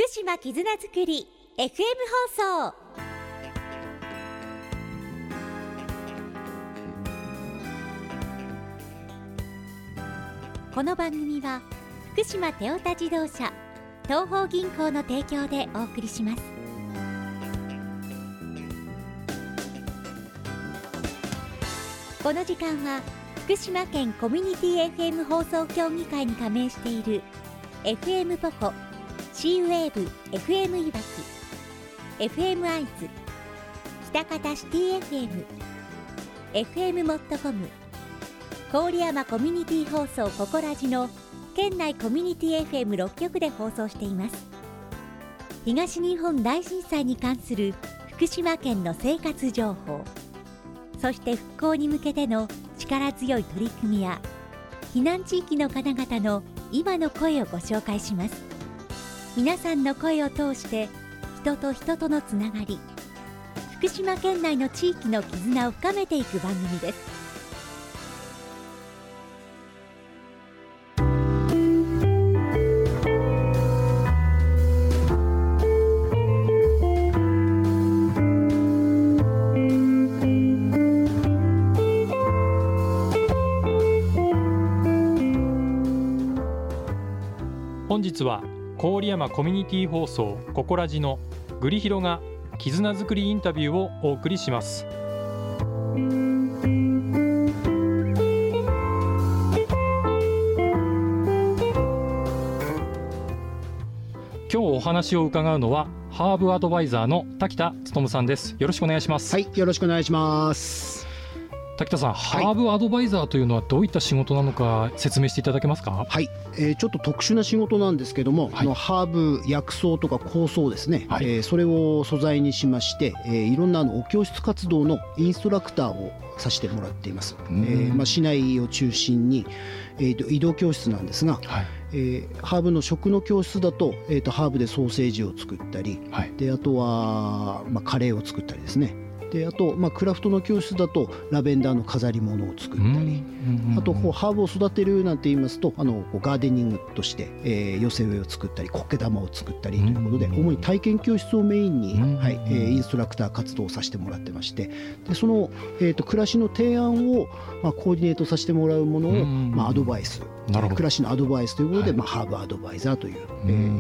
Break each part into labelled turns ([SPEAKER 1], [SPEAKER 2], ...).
[SPEAKER 1] 島絆づくり FM 放送。この番組は福島テオタ自動車東邦銀行の提供でお送りします。この時間は福島県コミュニティ FM 放送協議会に加盟している FM ポコ、シーウェーブ FM いわき、FM アイズ、北方シティ FM、FM モットコム、郡山コミュニティ放送ココラジの県内コミュニティ FM6 局で放送しています。東日本大震災に関する福島県の生活情報、そして復興に向けての力強い取り組みや避難地域の方々の今の声をご紹介します。皆さんの声を通して人と人とのつながり、福島県内の地域の絆を深めていく番組です。
[SPEAKER 2] 本日は郡山コミュニティ放送ココラジのグリヒロが絆づくりインタビューをお送りします。今日お話を伺うのはハーブアドバイザーの滝田勉さんです。よろしくお願いします。
[SPEAKER 3] はい、よろしくお願いします。
[SPEAKER 2] 滝田さん、ハーブアドバイザーというのはどういった仕事なのか説明していただけますか？
[SPEAKER 3] はい、ちょっと特殊な仕事なんですけども、
[SPEAKER 2] はい、
[SPEAKER 3] ハーブ薬草とか香草ですね、
[SPEAKER 2] はい、
[SPEAKER 3] それを素材にしまして、いろんなお教室活動のインストラクターをさせてもらっています。市内を中心に、移動教室なんですが、はい、ハーブの食の教室だと、ハーブでソーセージを作ったり、はい、であとは、カレーを作ったりですね。であと、クラフトの教室だとラベンダーの飾り物を作ったり、あとハーブを育てるなんて言いますとガーデニングとして、寄せ植えを作ったり苔玉を作ったりということで、主に体験教室をメインに、インストラクター活動をさせてもらってまして、でその、暮らしの提案を、コーディネートさせてもらうものを、アドバイス、暮らしのアドバイスということで、ハーブアドバイザーという、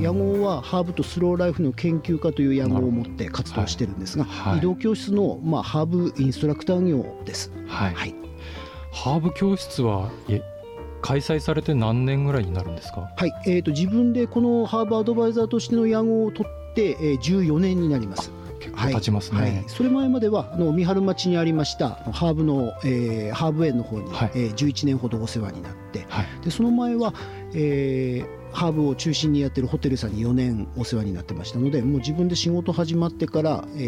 [SPEAKER 3] 屋号はハーブとスローライフの研究家という屋号を持って活動してるんですが、移動教室のハーブインストラクター業です。
[SPEAKER 2] はいはい、ハーブ教室は開催されて何年ぐらいになるんですか？
[SPEAKER 3] はい、自分でこのハーブアドバイザーとしての屋号を取って、14年になります。
[SPEAKER 2] 結構経ちますね。はいはい、
[SPEAKER 3] それ前までは三春町にありましたハーブの、ハーブ園の方に、11年ほどお世話になって、でその前は、ハーブを中心にやってるホテルさんに4年お世話になってましたので、もう自分で仕事始まってから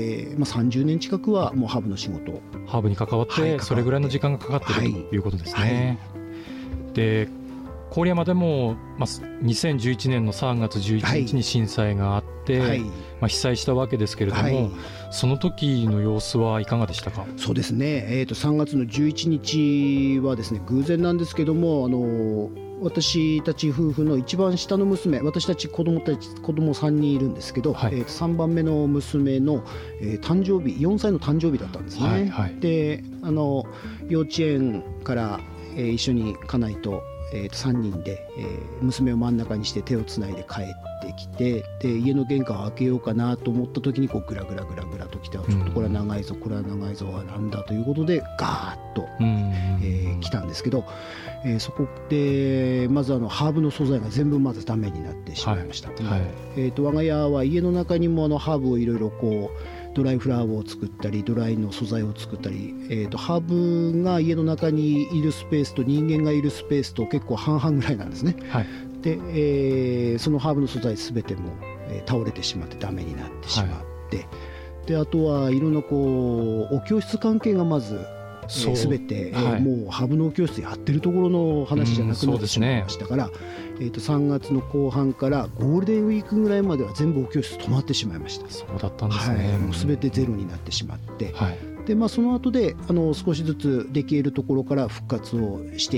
[SPEAKER 3] 、30年近くはもうハーブの仕事を
[SPEAKER 2] ハーブに関わって、それぐらいの時間がかかっているということですね。で郡山でも、2011年の3月11日に震災があって、被災したわけですけれども、その時の様子はいかがでしたか？
[SPEAKER 3] そうですね、3月の11日はですね、偶然なんですけども、私たち夫婦の一番下の娘、私たち子供3人いるんですけど、3番目の娘の、誕生日、4歳の誕生日だったんですね。で幼稚園から、一緒に家内と3人で、娘を真ん中にして手をつないで帰ってきて、で家の玄関を開けようかなと思った時にグラグラと来て、ちょっとこれは長いぞなんだということでガーッと、来たんですけど、そこでまずハーブの素材が全部まずダメになってしまいました。我が家は家の中にもハーブをいろいろドライフラワーを作ったり、ドライの素材を作ったり、ハーブが家の中にいるスペースと人間がいるスペースと結構半々ぐらいなんですね。で、そのハーブの素材全ても、倒れてしまってダメになってしまって、であとはいろんなお教室関係がまず全て、もうハーブのお教室やってるところの話じゃなくなってしまいましたから、3月の後半からゴールデンウィークぐらいまでは全部お教室止まってしまいました。
[SPEAKER 2] そうだったんですね。
[SPEAKER 3] もう全てゼロになってしまって、でその後で少しずつできるところから復活をしていっ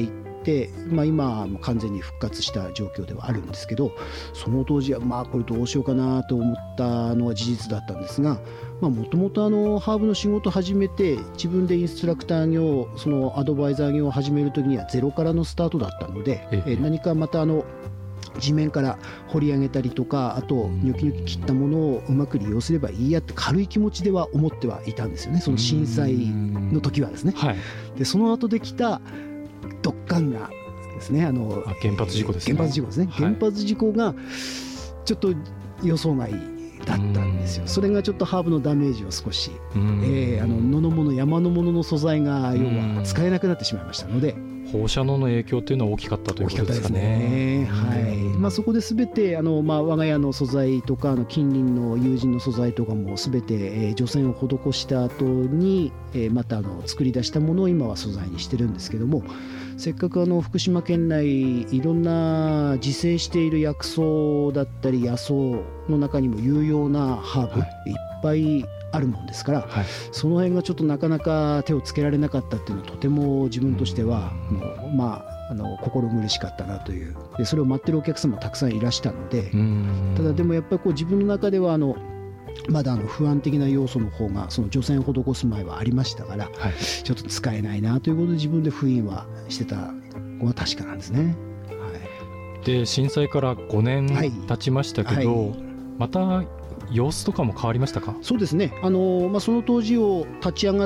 [SPEAKER 3] て、今は完全に復活した状況ではあるんですけど、その当時はこれどうしようかなと思ったのは事実だったんですが、もともとハーブの仕事を始めて自分でインストラクター業、そのアドバイザー業を始める時にはゼロからのスタートだったので、何かまた地面から掘り上げたりとか、あとニョキニョキ切ったものをうまく利用すればいいやって軽い気持ちでは思ってはいたんですよね、その震災の時はですね。でその後できたドッカンがですね、原
[SPEAKER 2] 発事故ですね。
[SPEAKER 3] 原発事故ですね。原発事故がちょっと予想外だったんですよ。それがちょっとハーブのダメージを少し、野のもの山のものの素材が要は使えなくなってしまいましたので、
[SPEAKER 2] 放射能の影響というのは大きかったということですかね。
[SPEAKER 3] そこで全て我が家の素材とか近隣の友人の素材とかも全て除染を施した後にまた作り出したものを今は素材にしてるんですけども、せっかく福島県内いろんな自生している薬草だったり野草の中にも有用なハーブいっぱいあるもんですから、その辺がちょっとなかなか手をつけられなかったっていうのはとても自分としては心苦しかったなという。でそれを待ってるお客様もたくさんいらしたので、ただでもやっぱり自分の中ではまだ不安的な要素の方がその除染を施す前はありましたから、ちょっと使えないなということで自分で封印はしてたのは確かなんですね。
[SPEAKER 2] で震災から5年経ちましたけど、また様子とかも変わりましたか？
[SPEAKER 3] そうですね、その当時を立ち上がって、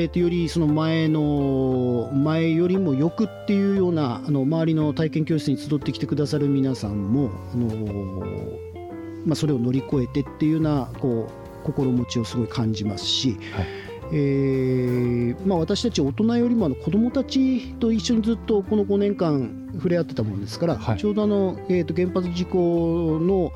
[SPEAKER 3] よりその前よりもよくっていうような周りの体験教室に集ってきてくださる皆さんも、それを乗り越えてっていうような心持ちをすごい感じますし、私たち大人よりも子どもたちと一緒にずっとこの5年間触れ合ってたものですから、ちょうど原発事故の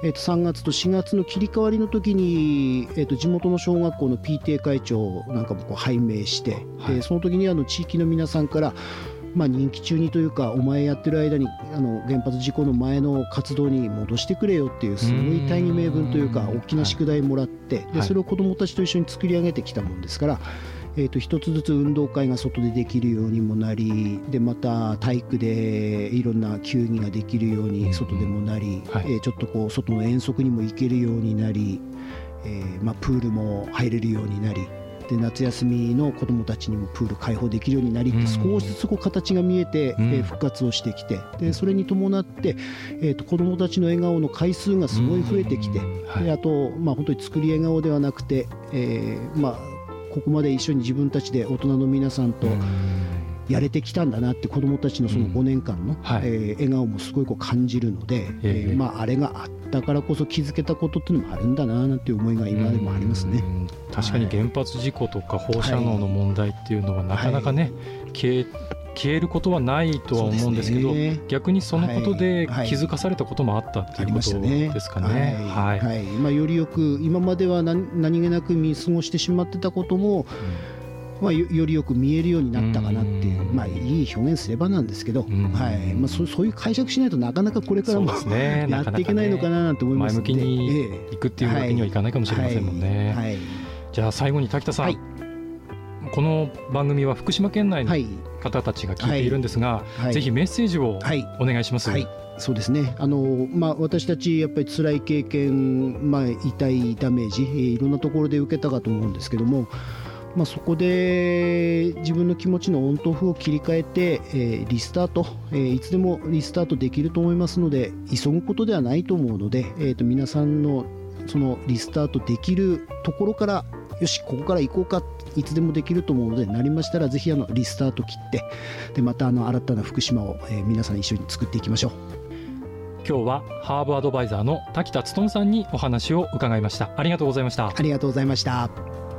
[SPEAKER 3] 3月と4月の切り替わりの時に、地元の小学校の PTA 会長なんかも拝命して、その時に地域の皆さんから任期中にというかお前やってる間に原発事故の前の活動に戻してくれよっていうすごい大義名分というか大きな宿題もらって、でそれを子どもたちと一緒に作り上げてきたもんですから、一つずつ運動会が外でできるようにもなり、でまた体育でいろんな球技ができるように外でもなり、ちょっと外の遠足にも行けるようになり、プールも入れるようになり、で夏休みの子どもたちにもプール開放できるようになりって、少しずつ形が見えて、復活をしてきて、でそれに伴って、子どもたちの笑顔の回数がすごい増えてきて、であと、本当に作り笑顔ではなくて、ここまで一緒に自分たちで大人の皆さんとやれてきたんだなって子どもたちのその5年間の、笑顔もすごい感じるので、あれがあったからこそ気づけたことっていうのもあるんだななんていう思いが今でもありますね。
[SPEAKER 2] 確かに原発事故とか放射能の問題っていうのはなかなかね、消えることはないとは思うんですけど、逆にそのことで気づかされたこともあったっていうことですかね。よりよく今までは何気なく見過ごしてしまってたことも、よりよく見えるようになったかなっていう、いい表現すればなんですけど、そういう解釈しないとなかなかこれからもやっていけないのかななんて思いますので、前向きにいくっていうわけにはいかないかもしれませんもんね。じゃあ最後に滝田さん、この番組は福島県内の方たちが聞いているんですが、ぜひメッセージをお願いします。
[SPEAKER 3] そうですね、私たちやっぱり辛い経験、痛いダメージ、いろんなところで受けたかと思うんですけども、そこで自分の気持ちのオンとオフを切り替えて、リスタート、いつでもリスタートできると思いますので、急ぐことではないと思うので、皆さんのそのリスタートできるところから、よしここから行こうか、いつでもできると思うので、なりましたらぜひリスタート切って、でまた新たな福島を、皆さん一緒に作っていきましょう。
[SPEAKER 2] 今日はハーブアドバイザーの滝田勉さんにお話を伺いました。ありがとうございました。
[SPEAKER 3] ありがとうございました。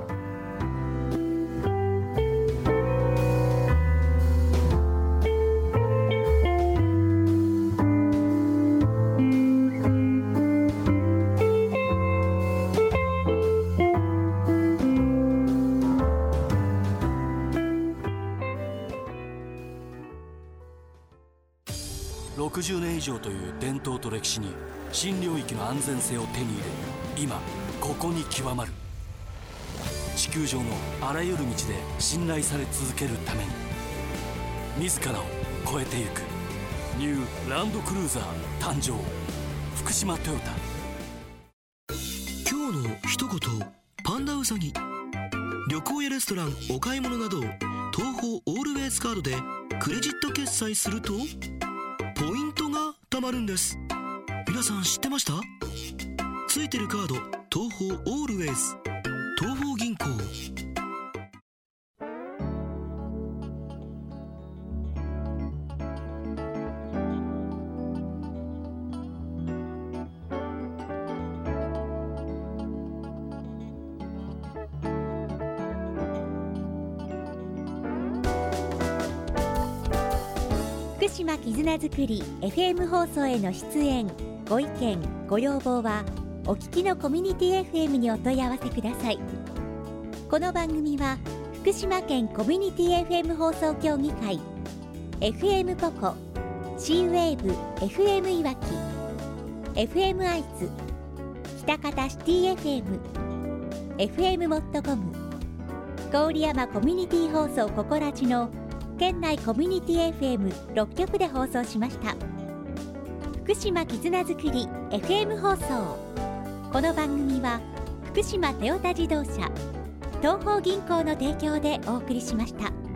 [SPEAKER 4] 60年以上という伝統と歴史に新領域の安全性を手に入れ、今ここに極まる。地球上のあらゆる道で信頼され続けるために、自らを超えてゆくニューランドクルーザー誕生。福島トヨタ。
[SPEAKER 5] 今日の一言パンダウサギ。旅行やレストラン、お買い物など東宝オールウェイズカードでクレジット決済するとポイントが貯まるんです。皆さん知ってました？ついてるカード東宝オールウェイズ、東宝銀行。
[SPEAKER 1] 福島絆づくり FM 放送への出演、ご意見、ご要望はお聞きのコミュニティ FM にお問い合わせください。この番組は福島県コミュニティ FM 放送協議会、 FM ポコ、 C-WAVE FM いわき、 FM 愛知、北方シティ FM、 FM モットコム、郡山コミュニティ放送ココラジの県内コミュニティ FM6 局で放送しました。福島絆づくり FM 放送。この番組は福島トヨタ自動車、東邦銀行の提供でお送りしました。